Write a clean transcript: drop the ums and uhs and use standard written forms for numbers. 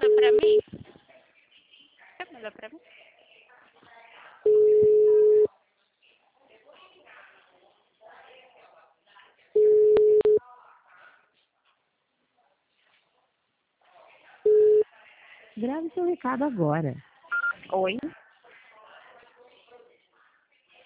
mandou pra mim? Você mandou pra mim? Grave seu recado agora. Oi?